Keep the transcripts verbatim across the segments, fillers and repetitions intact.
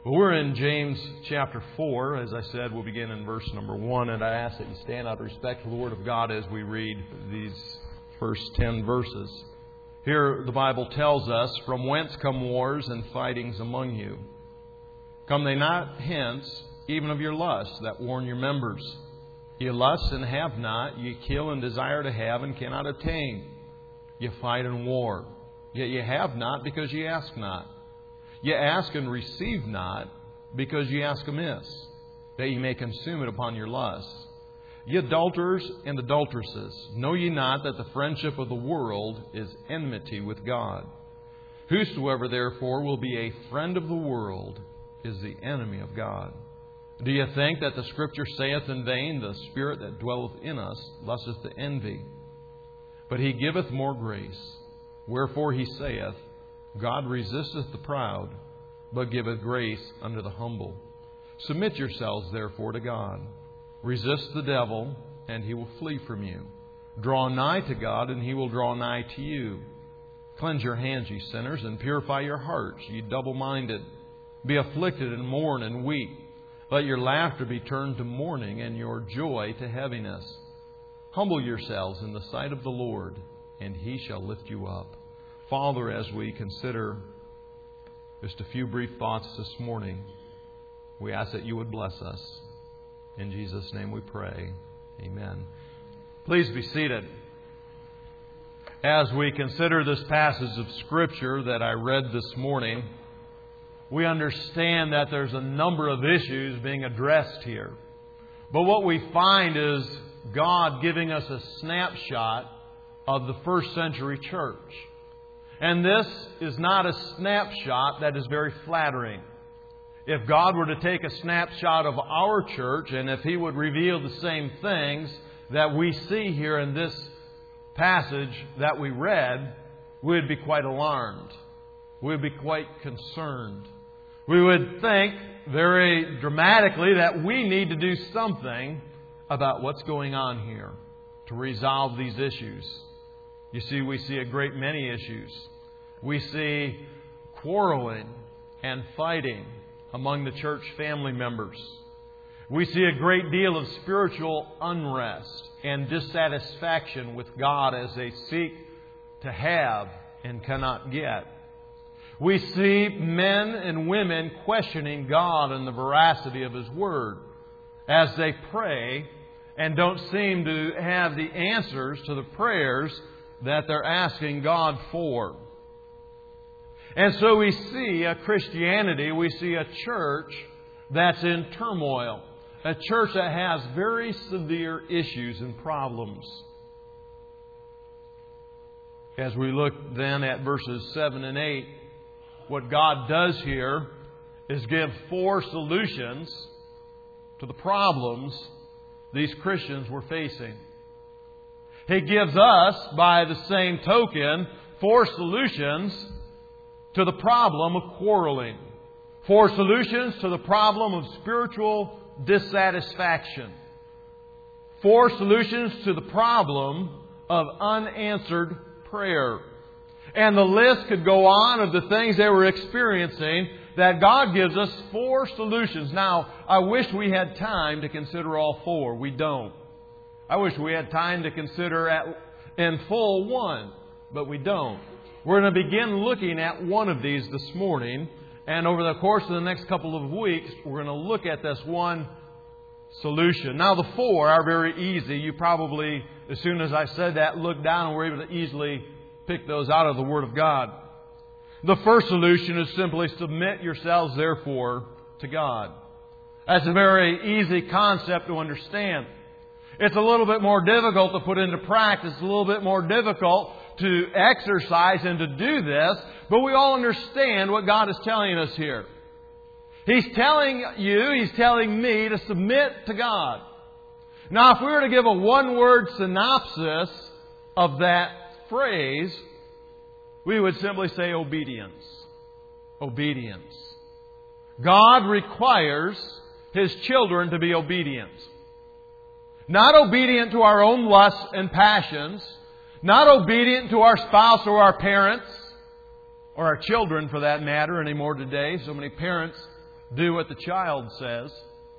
Well, we're in James chapter four. As I said, we'll begin in verse number one. And I ask that you stand out of respect for the Word of God as we read these first ten verses. Here the Bible tells us, "From whence come wars and fightings among you? Come they not hence, even of your lusts that warn your members? Ye lust and have not, ye kill and desire to have and cannot obtain. Ye fight and war, yet ye have not because ye ask not. Ye ask and receive not, because ye ask amiss, that ye may consume it upon your lusts. Ye adulterers and adulteresses, know ye not that the friendship of the world is enmity with God? Whosoever therefore will be a friend of the world is the enemy of God. Do ye think that the Scripture saith in vain, the Spirit that dwelleth in us lusteth to envy? But He giveth more grace. Wherefore He saith, God resisteth the proud, but giveth grace unto the humble. Submit yourselves therefore to God. Resist the devil, and he will flee from you. Draw nigh to God, and He will draw nigh to you. Cleanse your hands, ye sinners, and purify your hearts, ye double-minded. Be afflicted, and mourn, and weep. Let your laughter be turned to mourning, and your joy to heaviness. Humble yourselves in the sight of the Lord, and He shall lift you up." Father, as we consider just a few brief thoughts this morning, we ask that You would bless us. In Jesus' name we pray. Amen. Please be seated. As we consider this passage of Scripture that I read this morning, we understand that there's a number of issues being addressed here. But what we find is God giving us a snapshot of the first century church. And this is not a snapshot that is very flattering. If God were to take a snapshot of our church, and if He would reveal the same things that we see here in this passage that we read, we would be quite alarmed. We would be quite concerned. We would think very dramatically that we need to do something about what's going on here to resolve these issues. You see, we see a great many issues. We see quarreling and fighting among the church family members. We see a great deal of spiritual unrest and dissatisfaction with God as they seek to have and cannot get. We see men and women questioning God and the veracity of His Word as they pray and don't seem to have the answers to the prayers that they're asking God for. And so we see a Christianity, we see a church that's in turmoil. A church that has very severe issues and problems. As we look then at verses seven and eight, what God does here is give four solutions to the problems these Christians were facing. He gives us, by the same token, four solutions to the problem of quarreling. Four solutions to the problem of spiritual dissatisfaction. Four solutions to the problem of unanswered prayer. And the list could go on of the things they were experiencing, that God gives us four solutions. Now, I wish we had time to consider all four. We don't. I wish we had time to consider at, in full one, but we don't. We're going to begin looking at one of these this morning. And over the course of the next couple of weeks, we're going to look at this one solution. Now, the four are very easy. You probably, as soon as I said that, looked down and were able to easily pick those out of the Word of God. The first solution is simply submit yourselves, therefore, to God. That's a very easy concept to understand. It's a little bit more difficult to put into practice. It's a little bit more difficult to exercise and to do this, but we all understand what God is telling us here. He's telling you, He's telling me to submit to God. Now, if we were to give a one-word synopsis of that phrase, we would simply say obedience. Obedience. God requires His children to be obedient. Not obedient to our own lusts and passions, not obedient to our spouse or our parents, or our children for that matter anymore today. So many parents do what the child says.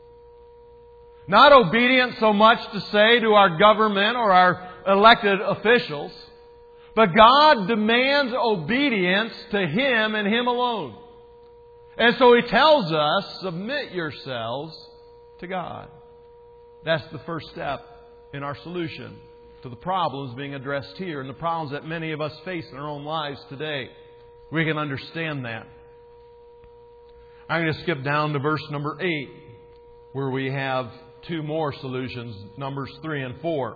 Not obedient so much to say to our government or our elected officials, but God demands obedience to Him and Him alone. And so He tells us, submit yourselves to God. That's the first step in our solution to the problems being addressed here and the problems that many of us face in our own lives today. We can understand that. I'm going to skip down to verse number eight, where we have two more solutions, Numbers three and four.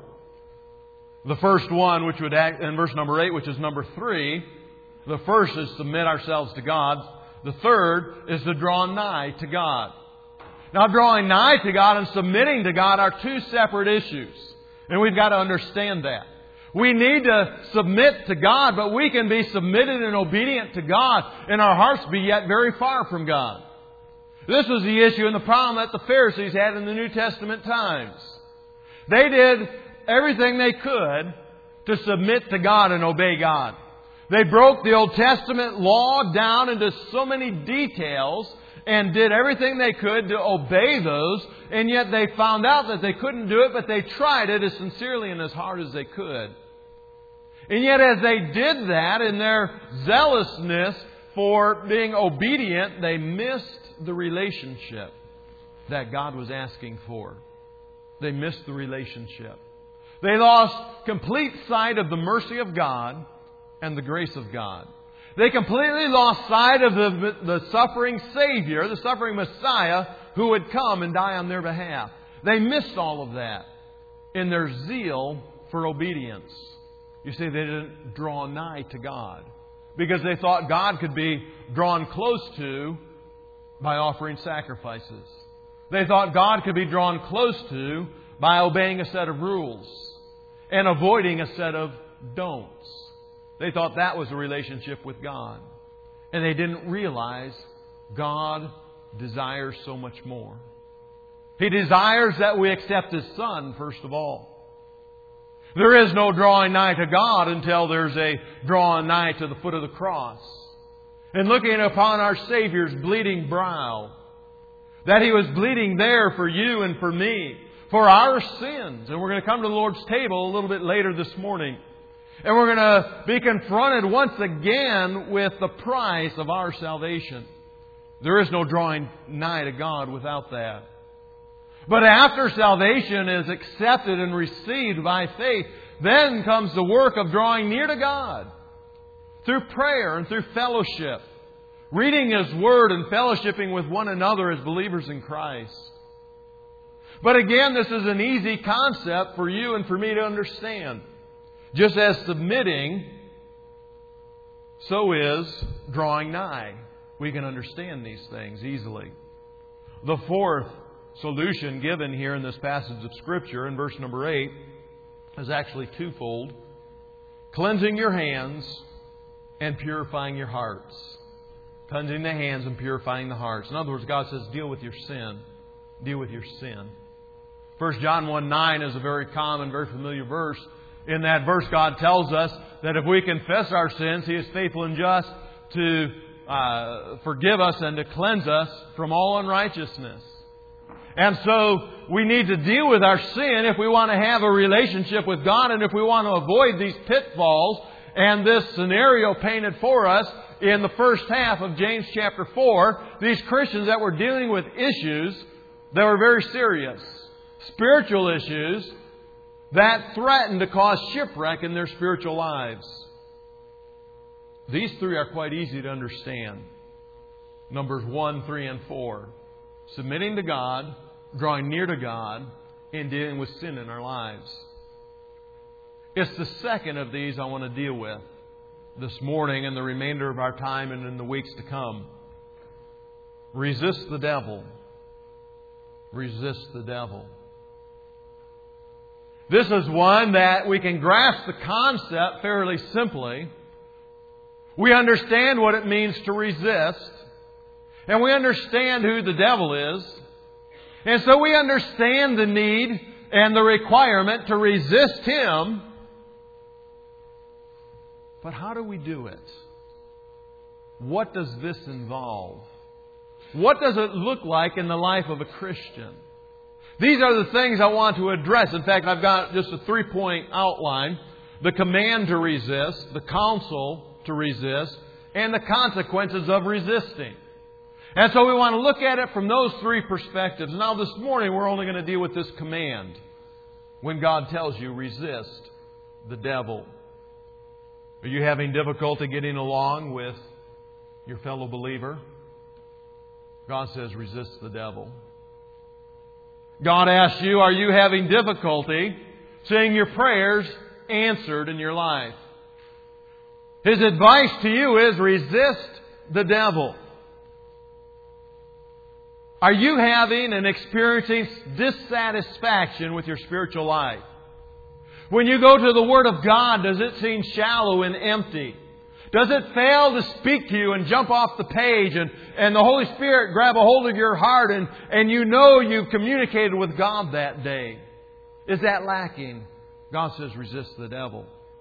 The first one, which would act in verse number eight, which is number three. The first is submit ourselves to God. The third is to draw nigh to God. Now, drawing nigh to God and submitting to God are two separate issues. And we've got to understand that. We need to submit to God, but we can be submitted and obedient to God and our hearts be yet very far from God. This was the issue and the problem that the Pharisees had in the New Testament times. They did everything they could to submit to God and obey God. They broke the Old Testament law down into so many details and did everything they could to obey those, and yet they found out that they couldn't do it, but they tried it as sincerely and as hard as they could. And yet as they did that in their zealousness for being obedient, they missed the relationship that God was asking for. They missed the relationship. They lost complete sight of the mercy of God and the grace of God. They completely lost sight of the, the suffering Savior, the suffering Messiah, who would come and die on their behalf. They missed all of that in their zeal for obedience. You see, they didn't draw nigh to God because they thought God could be drawn close to by offering sacrifices. They thought God could be drawn close to by obeying a set of rules and avoiding a set of don'ts. They thought that was a relationship with God. And they didn't realize God desires so much more. He desires that we accept His Son, first of all. There is no drawing nigh to God until there's a drawing nigh to the foot of the cross. And looking upon our Savior's bleeding brow, that He was bleeding there for you and for me, for our sins. And we're going to come to the Lord's table a little bit later this morning. And we're going to be confronted once again with the price of our salvation. There is no drawing nigh to God without that. But after salvation is accepted and received by faith, then comes the work of drawing near to God through prayer and through fellowship, reading His Word and fellowshipping with one another as believers in Christ. But again, this is an easy concept for you and for me to understand. Just as submitting, so is drawing nigh. We can understand these things easily. The fourth solution given here in this passage of Scripture in verse number eight is actually twofold. Cleansing your hands and purifying your hearts. Cleansing the hands and purifying the hearts. In other words, God says, deal with your sin. Deal with your sin. First John one nine is a very common, very familiar verse. In that verse, God tells us that if we confess our sins, He is faithful and just to uh, forgive us and to cleanse us from all unrighteousness. And so we need to deal with our sin if we want to have a relationship with God and if we want to avoid these pitfalls and this scenario painted for us in the first half of James chapter four. These Christians that were dealing with issues that were very serious, spiritual issues that threaten to cause shipwreck in their spiritual lives. These three are quite easy to understand. Numbers one, three, and four. Submitting to God, drawing near to God, and dealing with sin in our lives. It's the second of these I want to deal with this morning and the remainder of our time and in the weeks to come. Resist the devil. Resist the devil. This is one that we can grasp the concept fairly simply. We understand what it means to resist. And we understand who the devil is. And so we understand the need and the requirement to resist him. But how do we do it? What does this involve? What does it look like in the life of a Christian? These are the things I want to address. In fact, I've got just a three-point outline. The command to resist, the counsel to resist, and the consequences of resisting. And so we want to look at it from those three perspectives. Now this morning we're only going to deal with this command. When God tells you, resist the devil. Are you having difficulty getting along with your fellow believer? God says, resist the devil. God asks you, are you having difficulty seeing your prayers answered in your life? His advice to you is, resist the devil. Are you having and experiencing dissatisfaction with your spiritual life? When you go to the Word of God, does it seem shallow and empty? Does it fail to speak to you and jump off the page and, and the Holy Spirit grab a hold of your heart and, and you know you've communicated with God that day? Is that lacking? God says, resist the devil.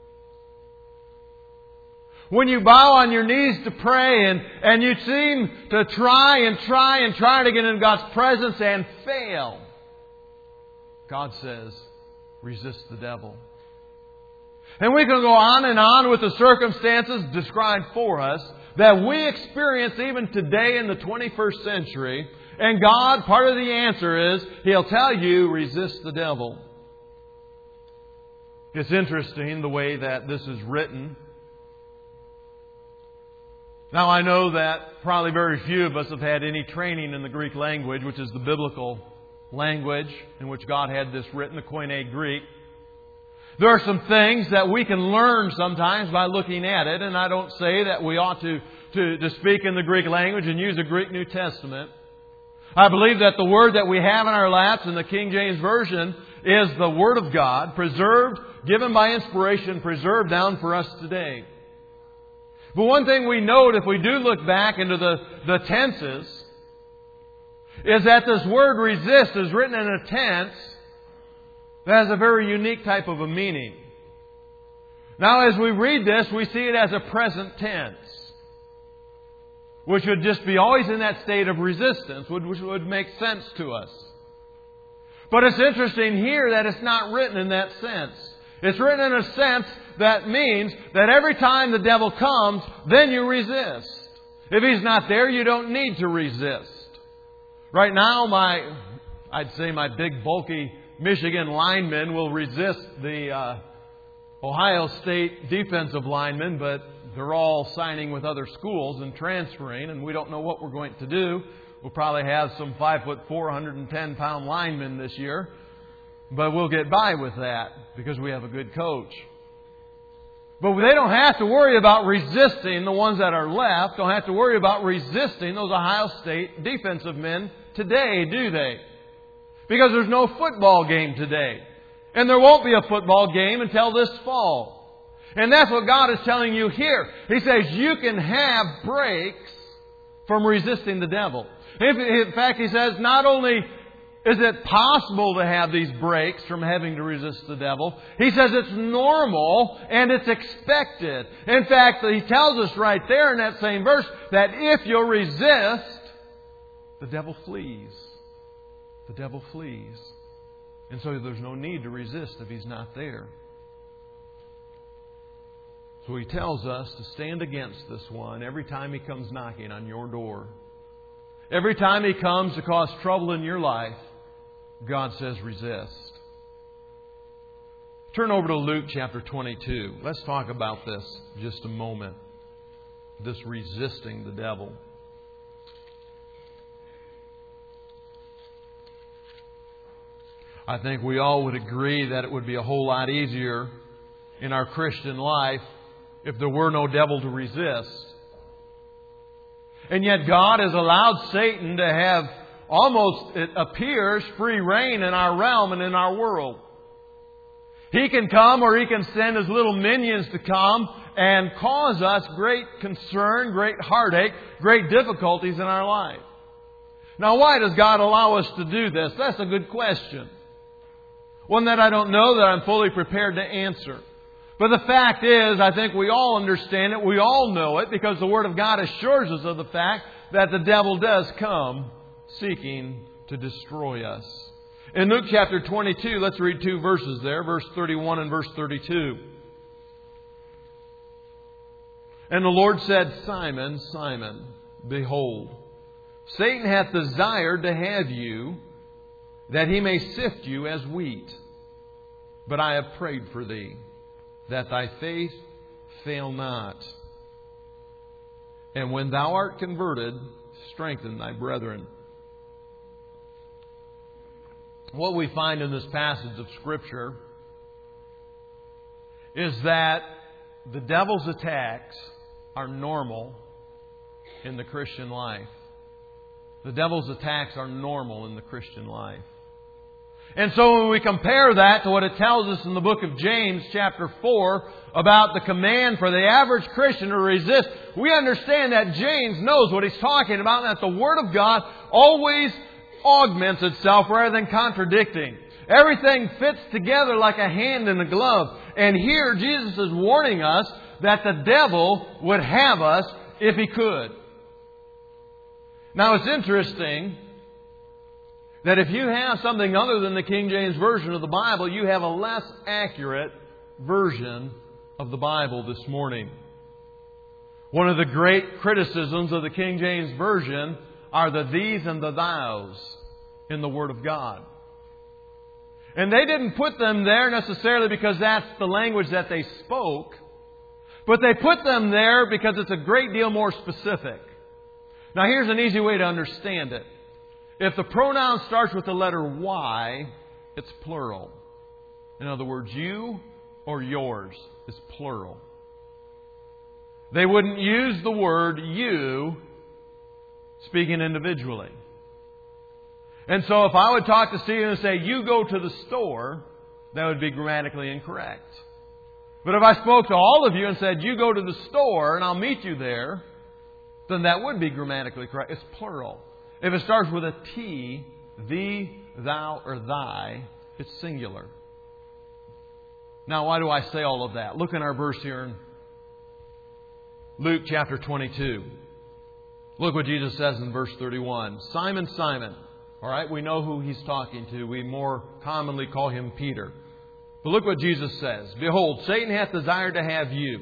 When you bow on your knees to pray and, and you seem to try and try and try to get in God's presence and fail, God says, resist the devil. And we can go on and on with the circumstances described for us that we experience even today in the twenty-first century. And God, part of the answer is, He'll tell you, resist the devil. It's interesting the way that this is written. Now I know that probably very few of us have had any training in the Greek language, which is the biblical language in which God had this written, the Koine Greek. There are some things that we can learn sometimes by looking at it, and I don't say that we ought to, to, to speak in the Greek language and use a Greek New Testament. I believe that the Word that we have in our laps in the King James Version is the Word of God, preserved, given by inspiration, preserved down for us today. But one thing we note if we do look back into the, the tenses is that this word resist is written in a tense that has a very unique type of a meaning. Now as we read this, we see it as a present tense, which would just be always in that state of resistance, which would make sense to us. But it's interesting here that it's not written in that sense. It's written in a sense that means that every time the devil comes, then you resist. If he's not there, you don't need to resist. Right now, my, I'd say my big, bulky Michigan linemen will resist the uh, Ohio State defensive linemen, but they're all signing with other schools and transferring, and we don't know what we're going to do. We'll probably have some five foot four, one hundred ten pound linemen this year. But we'll get by with that because we have a good coach. But they don't have to worry about resisting the ones that are left. Don't have to worry about resisting those Ohio State defensive men today, do they? Because there's no football game today. And there won't be a football game until this fall. And that's what God is telling you here. He says you can have breaks from resisting the devil. In fact, He says not only is it possible to have these breaks from having to resist the devil, He says it's normal and it's expected. In fact, He tells us right there in that same verse that if you'll resist, the devil flees. The devil flees. And so there's no need to resist if he's not there. So He tells us to stand against this one every time he comes knocking on your door. Every time he comes to cause trouble in your life, God says resist. Turn over to Luke chapter twenty-two. Let's talk about this just a moment. This resisting the devil. I think we all would agree that it would be a whole lot easier in our Christian life if there were no devil to resist. And yet God has allowed Satan to have almost, it appears, free reign in our realm and in our world. He can come or he can send his little minions to come and cause us great concern, great heartache, great difficulties in our life. Now, why does God allow us to do this? That's a good question. One that I don't know that I'm fully prepared to answer. But the fact is, I think we all understand it. We all know it because the Word of God assures us of the fact that the devil does come seeking to destroy us. In Luke chapter twenty-two, let's read two verses there, verse thirty-one and verse thirty-two. And the Lord said, Simon, Simon, behold, Satan hath desired to have you, that he may sift you as wheat. But I have prayed for thee, that thy faith fail not. And when thou art converted, strengthen thy brethren. What we find in this passage of Scripture is that the devil's attacks are normal in the Christian life. The devil's attacks are normal in the Christian life. And so when we compare that to what it tells us in the book of James chapter four about the command for the average Christian to resist, we understand that James knows what he's talking about and that the Word of God always augments itself rather than contradicting. Everything fits together like a hand in a glove. And here Jesus is warning us that the devil would have us if he could. Now it's interesting that if you have something other than the King James Version of the Bible, you have a less accurate version of the Bible this morning. One of the great criticisms of the King James Version are the these and the thous in the Word of God. And they didn't put them there necessarily because that's the language that they spoke, but they put them there because it's a great deal more specific. Now here's an easy way to understand it. If the pronoun starts with the letter Y, it's plural. In other words, you or yours is plural. They wouldn't use the word you speaking individually. And so if I would talk to Stephen and say, you go to the store, that would be grammatically incorrect. But if I spoke to all of you and said, you go to the store and I'll meet you there, then that would be grammatically correct. It's plural. If it starts with a T, thee, thou, or thy, it's singular. Now, why do I say all of that? Look in our verse here in Luke chapter twenty-two. Look what Jesus says in verse thirty-one. Simon, Simon. All right, we know who He's talking to. We more commonly call Him Peter. But look what Jesus says. Behold, Satan hath desired to have you.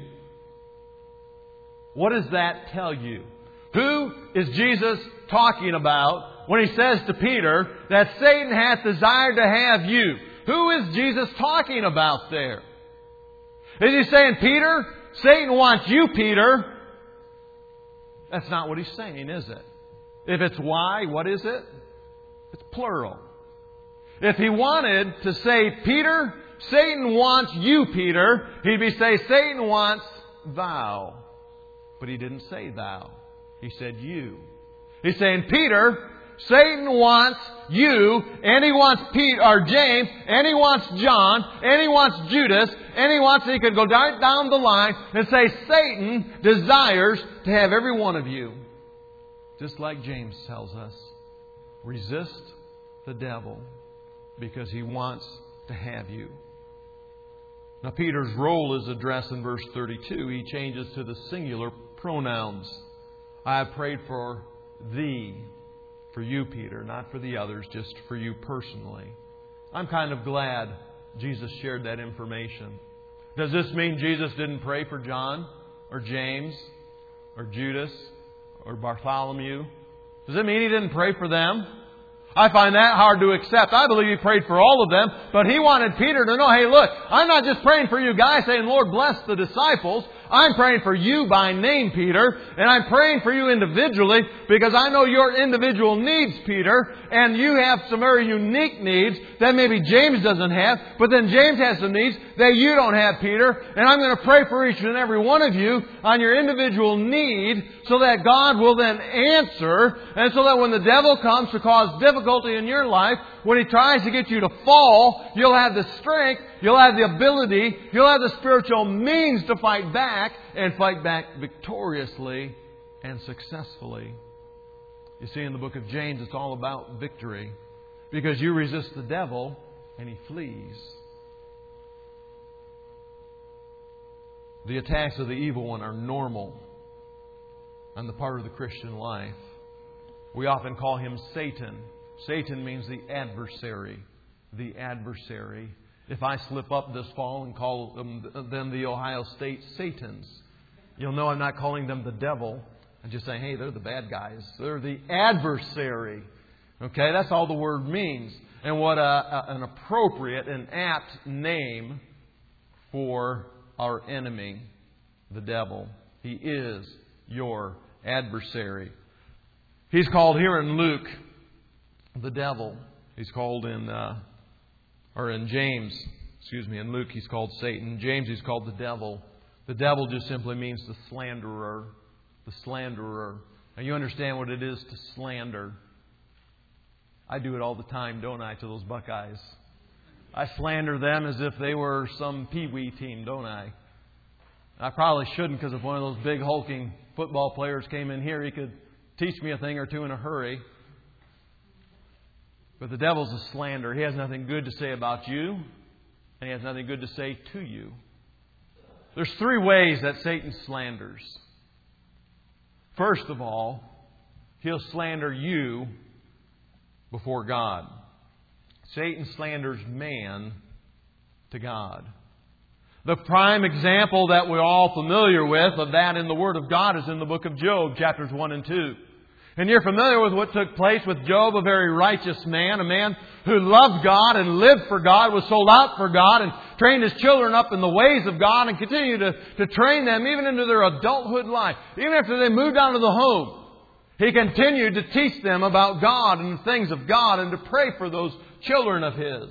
What does that tell you? Who is Jesus talking about when He says to Peter that Satan hath desired to have you? Who is Jesus talking about there? Is He saying, Peter, Satan wants you, Peter? That's not what He's saying, is it? If it's why, what is it? It's plural. If He wanted to say, Peter, Satan wants you, Peter, He'd be saying, Satan wants thou. But He didn't say thou. He said you. He's saying, Peter, Satan wants you, and he wants Pete or James, and he wants John, and he wants Judas, and he wants, he could go right down the line and say, Satan desires to have every one of you. Just like James tells us, resist the devil because he wants to have you. Now Peter's role is addressed in verse thirty-two. He changes to the singular pronouns. I have prayed for thee, for you, Peter, not for the others, just for you personally. I'm kind of glad Jesus shared that information. Does this mean Jesus didn't pray for John or James or Judas or Bartholomew? Does it mean He didn't pray for them? I find that hard to accept. I believe He prayed for all of them, but He wanted Peter to know, hey, look, I'm not just praying for you guys saying, Lord, bless the disciples. I'm praying for you by name, Peter, and I'm praying for you individually because I know your individual needs, Peter, and you have some very unique needs that maybe James doesn't have, but then James has some needs that you don't have, Peter, and I'm going to pray for each and every one of you on your individual need so that God will then answer, and so that when the devil comes to cause difficulty in your life, when he tries to get you to fall, you'll have the strength, you'll have the ability, you'll have the spiritual means to fight back and fight back victoriously and successfully. You see, in the book of James, it's all about victory because you resist the devil and he flees. The attacks of the evil one are normal on the part of the Christian life. We often call him Satan. Satan means the adversary. The adversary. If I slip up this fall and call them, them the Ohio State Satans, you'll know I'm not calling them the devil. I'm just saying, hey, they're the bad guys. They're the adversary. Okay, that's all the word means. And what a, a, an appropriate and apt name for our enemy, the devil. He is your adversary. He's called here in Luke the devil. He's called in, uh, or in James, excuse me, in Luke he's called Satan. In James he's called the devil. The devil just simply means the slanderer. The slanderer. Now you understand what it is to slander. I do it all the time, don't I, to those Buckeyes? I slander them as if they were some pee-wee team, don't I? I probably shouldn't, because if one of those big hulking football players came in here, he could teach me a thing or two in a hurry. But the devil's a slanderer. He has nothing good to say about you, and he has nothing good to say to you. There's three ways that Satan slanders. First of all, he'll slander you before God. Satan slanders man to God. The prime example that we're all familiar with of that in the Word of God is in the book of Job, chapters one and two. And you're familiar with what took place with Job, a very righteous man, a man who loved God and lived for God, was sold out for God, and trained his children up in the ways of God and continued to, to train them even into their adulthood life. Even after they moved out of the home, he continued to teach them about God and the things of God and to pray for those children of his.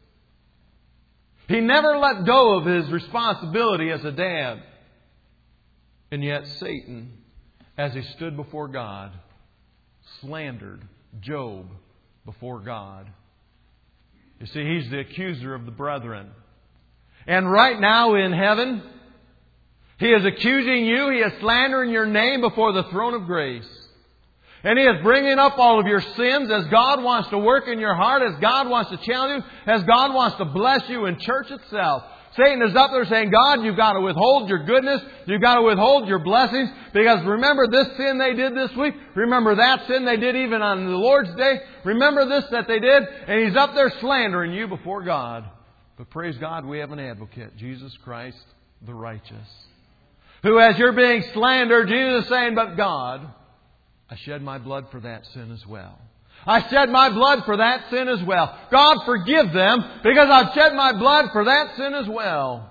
He never let go of his responsibility as a dad. And yet Satan, as he stood before God, slandered Job before God. You see, he's the accuser of the brethren. And right now in heaven, he is accusing you. He is slandering your name before the throne of grace. And He is bringing up all of your sins as God wants to work in your heart, as God wants to challenge you, as God wants to bless you in church itself. Satan is up there saying, God, you've got to withhold your goodness. You've got to withhold your blessings. Because remember this sin they did this week. Remember that sin they did even on the Lord's Day. Remember this that they did. And he's up there slandering you before God. But praise God, we have an advocate, Jesus Christ the righteous. Who as you're being slandered, Jesus is saying, but God, I shed my blood for that sin as well. I shed my blood for that sin as well. God, forgive them because I've shed my blood for that sin as well.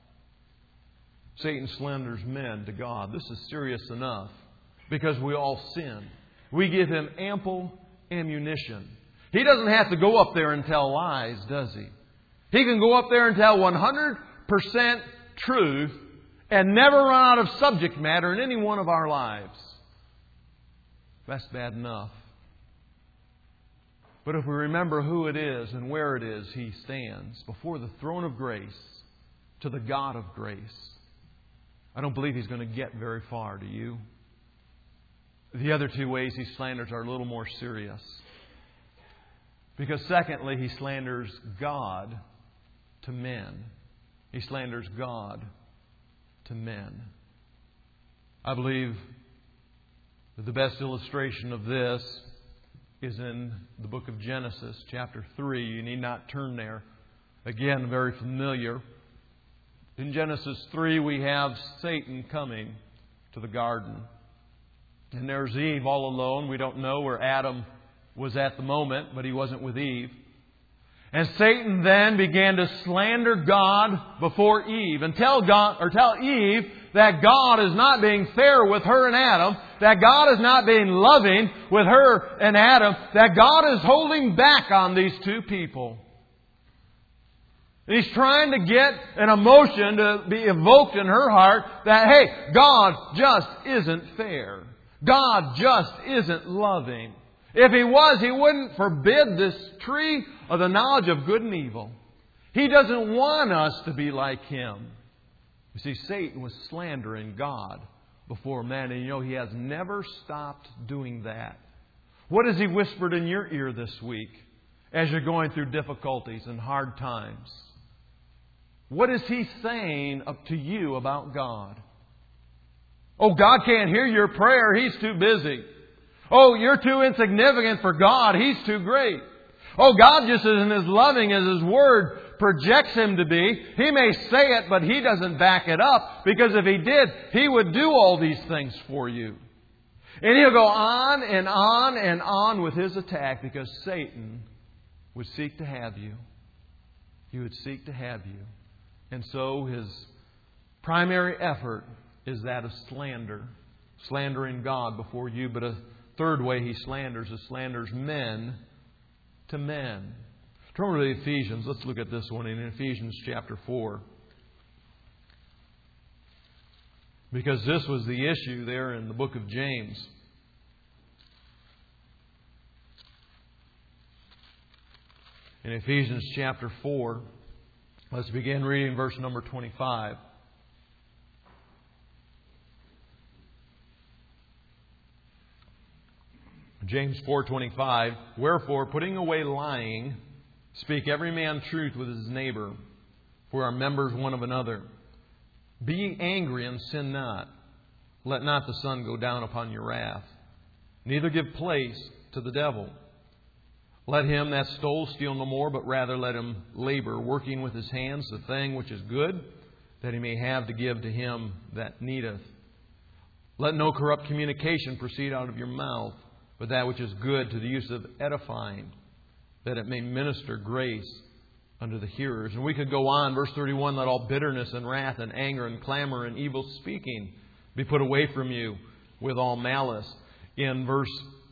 Satan slanders men to God. This is serious enough because we all sin. We give him ample ammunition. He doesn't have to go up there and tell lies, does he? He can go up there and tell one hundred percent truth and never run out of subject matter in any one of our lives. That's bad enough. But if we remember who it is and where it is he stands, before the throne of grace, to the God of grace, I don't believe he's going to get very far, do you? The other two ways he slanders are a little more serious. Because secondly, he slanders God to men. He slanders God to men. I believe that the best illustration of this is in the book of Genesis, chapter three. You need not turn there. Again, very familiar. In Genesis three, we have Satan coming to the garden. And there's Eve all alone. We don't know where Adam was at the moment, but he wasn't with Eve. And Satan then began to slander God before Eve and tell God or tell Eve that God is not being fair with her and Adam, that God is not being loving with her and Adam, that God is holding back on these two people. And he's trying to get an emotion to be evoked in her heart that, hey, God just isn't fair. God just isn't loving. If He was, He wouldn't forbid this tree of the knowledge of good and evil. He doesn't want us to be like Him. You see, Satan was slandering God before men, and you know he has never stopped doing that. What has he whispered in your ear this week as you're going through difficulties and hard times? What is he saying up to you about God? Oh, God can't hear your prayer. He's too busy. Oh, you're too insignificant for God. He's too great. Oh, God just isn't as loving as His Word projects Him to be. He may say it, but He doesn't back it up, because if He did, He would do all these things for you. And He'll go on and on and on with His attack, because Satan would seek to have you. He would seek to have you. And so his primary effort is that of slander. Slandering God before you. But a third way he slanders is slanders men to men. Turn over to Ephesians. Let's look at this one in Ephesians chapter four. Because this was the issue there in the book of James. In Ephesians chapter four, let's begin reading verse number twenty-five. James four twenty-five, wherefore, putting away lying, speak every man truth with his neighbor, for we are members one of another. Be ye angry and sin not. Let not the sun go down upon your wrath. Neither give place to the devil. Let him that stole steal no more, but rather let him labor, working with his hands the thing which is good, that he may have to give to him that needeth. Let no corrupt communication proceed out of your mouth, but that which is good to the use of edifying, that it may minister grace unto the hearers. And we could go on, verse thirty-one, let all bitterness and wrath and anger and clamor and evil speaking be put away from you with all malice. In verse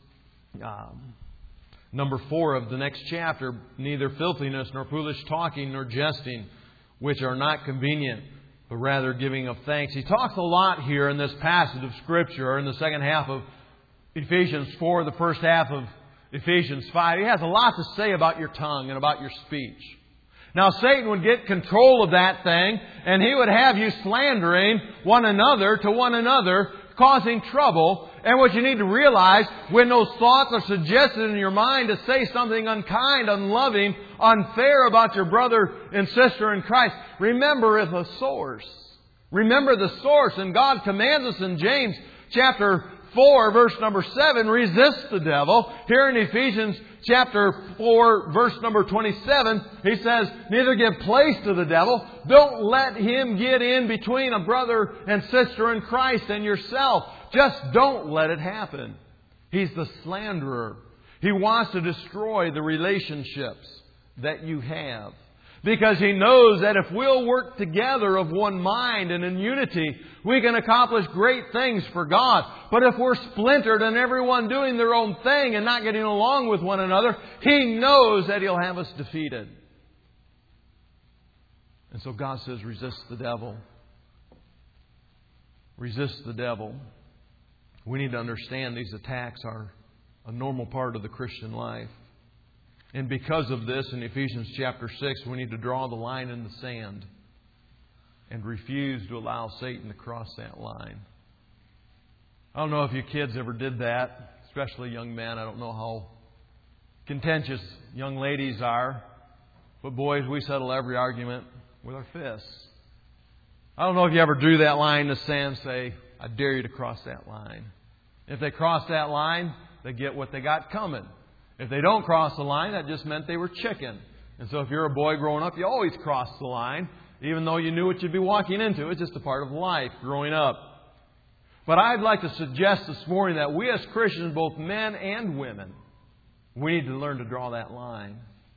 um, number four of the next chapter, neither filthiness nor foolish talking nor jesting, which are not convenient, but rather giving of thanks. He talks a lot here in this passage of Scripture, or in the second half of Ephesians four, the first half of Ephesians five. He has a lot to say about your tongue and about your speech. Now, Satan would get control of that thing, and he would have you slandering one another to one another, causing trouble. And what you need to realize, when those thoughts are suggested in your mind to say something unkind, unloving, unfair about your brother and sister in Christ, remember the source. Remember the source. And God commands us in James chapter four, verse number seven, resist the devil. Here in Ephesians chapter four, verse number twenty-seven, he says, neither give place to the devil. Don't let him get in between a brother and sister in Christ and yourself. Just don't let it happen. He's the slanderer. He wants to destroy the relationships that you have. Because he knows that if we'll work together of one mind and in unity, we can accomplish great things for God. But if we're splintered and everyone doing their own thing and not getting along with one another, he knows that he'll have us defeated. And so God says, resist the devil. Resist the devil. We need to understand these attacks are a normal part of the Christian life. And because of this, in Ephesians chapter six, we need to draw the line in the sand and refuse to allow Satan to cross that line. I don't know if you kids ever did that, especially young men. I don't know how contentious young ladies are. But boys, we settle every argument with our fists. I don't know if you ever drew that line in the sand and say, I dare you to cross that line. If they cross that line, they get what they got coming. If they don't cross the line, that just meant they were chicken. And so if you're a boy growing up, you always cross the line, even though you knew what you'd be walking into. It's just a part of life growing up. But I'd like to suggest this morning that we as Christians, both men and women, we need to learn to draw that line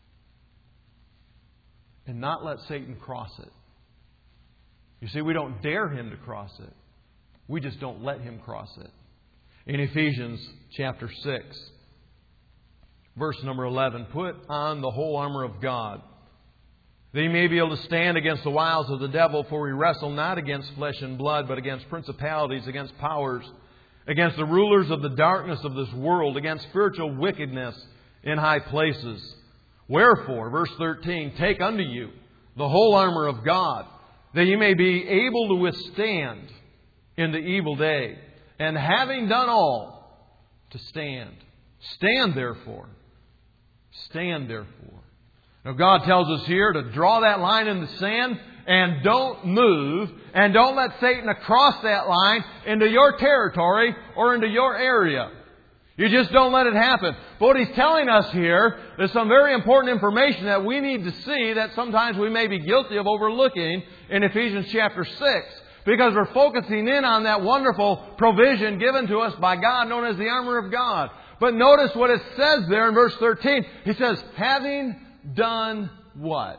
and not let Satan cross it. You see, we don't dare him to cross it. We just don't let him cross it. In Ephesians chapter six, verse number eleven, put on the whole armor of God, that ye may be able to stand against the wiles of the devil, for we wrestle not against flesh and blood, but against principalities, against powers, against the rulers of the darkness of this world, against spiritual wickedness in high places. Wherefore, verse thirteen, take unto you the whole armor of God, that ye may be able to withstand in the evil day, and having done all, to stand. Stand therefore. Stand therefore. Now God tells us here to draw that line in the sand and don't move, and don't let Satan cross that line into your territory or into your area. You just don't let it happen. But what He's telling us here is some very important information that we need to see that sometimes we may be guilty of overlooking in Ephesians chapter six. Because we're focusing in on that wonderful provision given to us by God known as the armor of God. But notice what it says there in verse thirteen. He says, having done what?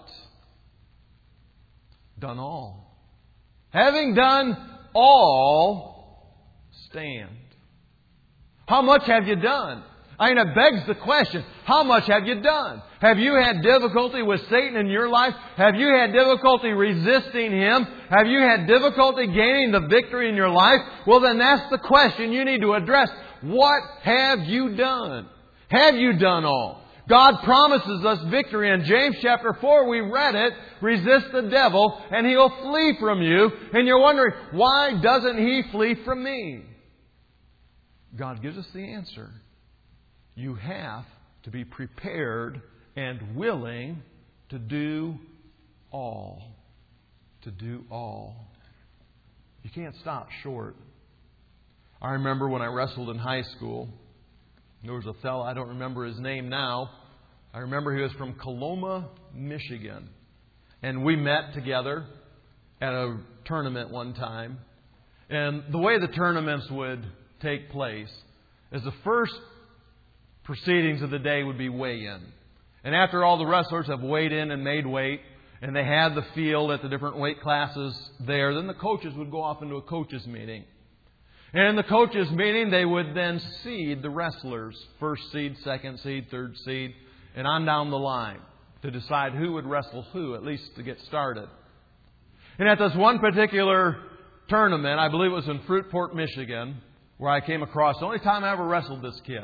Done all. Having done all, stand. How much have you done? I mean, it begs the question, how much have you done? Have you had difficulty with Satan in your life? Have you had difficulty resisting him? Have you had difficulty gaining the victory in your life? Well, then that's the question you need to address. What have you done? Have you done all? God promises us victory. In James chapter four, we read it, resist the devil and he'll flee from you. And you're wondering, why doesn't he flee from me? God gives us the answer. You have to be prepared and willing to do all. To do all. You can't stop short. I remember when I wrestled in high school, there was a fellow, I don't remember his name now. I remember he was from Coloma, Michigan. And we met together at a tournament one time. And the way the tournaments would take place is the first proceedings of the day would be weigh-in. And after all the wrestlers have weighed in and made weight, and they had the field at the different weight classes there, then the coaches would go off into a coaches meeting. And in the coaches meeting, they would then seed the wrestlers. First seed, second seed, third seed, and on down the line to decide who would wrestle who, at least to get started. And at this one particular tournament, I believe it was in Fruitport, Michigan, where I came across the only time I ever wrestled this kid.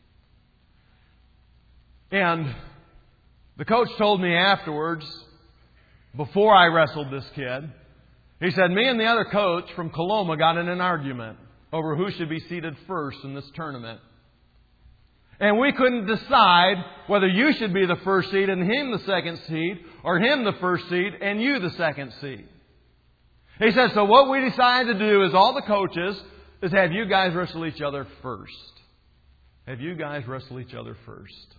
And the coach told me afterwards, before I wrestled this kid, he said, me and the other coach from Coloma got in an argument over who should be seated first in this tournament. And we couldn't decide whether you should be the first seed and him the second seed, or him the first seed and you the second seed. He said, so what we decided to do is all the coaches is have you guys wrestle each other first. Have you guys wrestle each other first.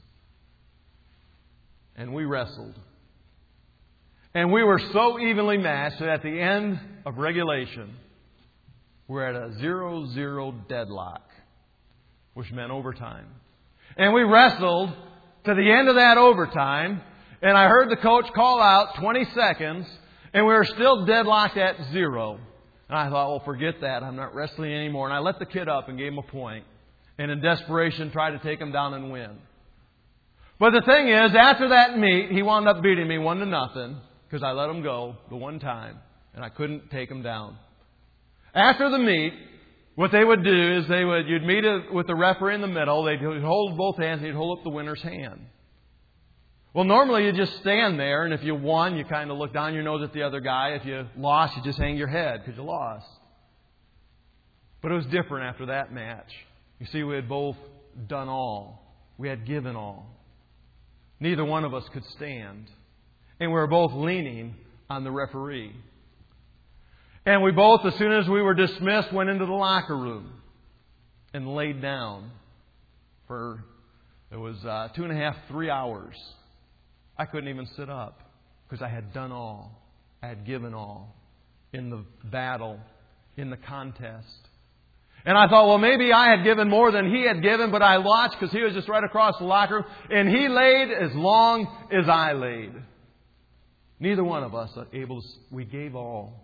And we wrestled. And we were so evenly matched that at the end of regulation, we're at a zero zero deadlock, which meant overtime. And we wrestled to the end of that overtime, and I heard the coach call out twenty seconds, and we were still deadlocked at zero. And I thought, well, forget that. I'm not wrestling anymore. And I let the kid up and gave him a point. And in desperation, tried to take him down and win. But the thing is, after that meet, he wound up beating me one to nothing because I let him go the one time, and I couldn't take him down. After the meet, what they would do is they would you'd meet a, with the referee in the middle. They'd hold both hands, and he'd hold up the winner's hand. Well, normally you just stand there, and if you won, you kind of look down your nose at the other guy. If you lost, you just hang your head because you lost. But it was different after that match. You see, we had both done all. We had given all. Neither one of us could stand. And we were both leaning on the referee. And we both, as soon as we were dismissed, went into the locker room and laid down for, it was uh, two and a half, three hours. I couldn't even sit up because I had done all. I had given all in the battle, in the contest. And I thought, well, maybe I had given more than he had given, but I watched because he was just right across the locker room. And he laid as long as I laid. Neither one of us able to, we gave all.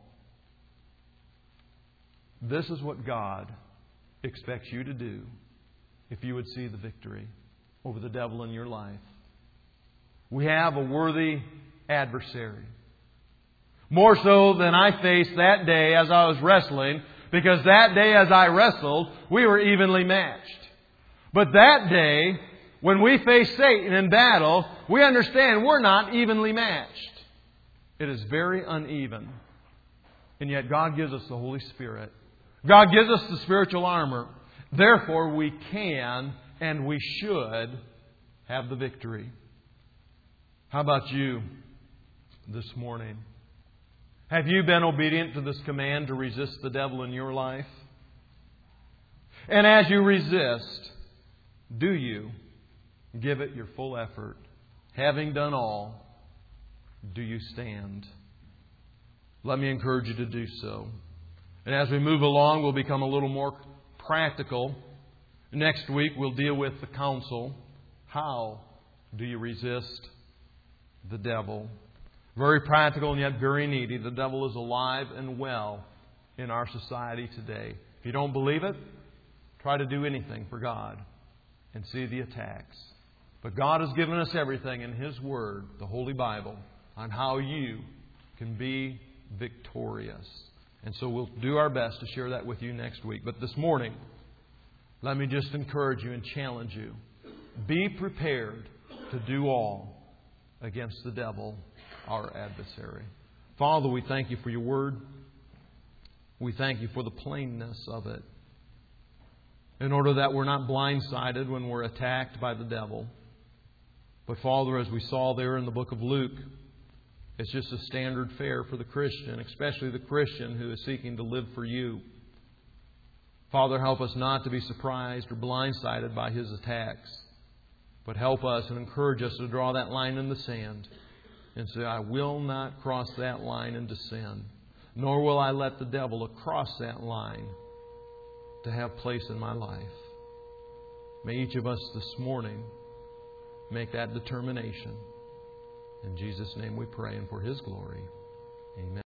This is what God expects you to do if you would see the victory over the devil in your life. We have a worthy adversary. More so than I faced that day as I was wrestling, because that day as I wrestled, we were evenly matched. But that day, when we face Satan in battle, we understand we're not evenly matched. It is very uneven. And yet God gives us the Holy Spirit. God gives us the spiritual armor. Therefore, we can and we should have the victory. How about you this morning? Have you been obedient to this command to resist the devil in your life? And as you resist, Do you give it your full effort? Having done all, do you stand? Let me encourage you to do so. And as we move along, we'll become a little more practical. Next week, we'll deal with the counsel. How do you resist the devil? Very practical and yet very needy. The devil is alive and well in our society today. If you don't believe it, try to do anything for God and see the attacks. But God has given us everything in His Word, the Holy Bible, on how you can be victorious. And so we'll do our best to share that with you next week. But this morning, let me just encourage you and challenge you. Be prepared to do all against the devil, our adversary. Father, we thank You for Your Word. We thank You for the plainness of it. In order that we're not blindsided when we're attacked by the devil. But Father, as we saw there in the book of Luke, it's just a standard fare for the Christian, especially the Christian who is seeking to live for You. Father, help us not to be surprised or blindsided by his attacks, but help us and encourage us to draw that line in the sand and say, I will not cross that line into sin, nor will I let the devil across that line to have place in my life. May each of us this morning make that determination. In Jesus' name we pray, and for His glory. Amen.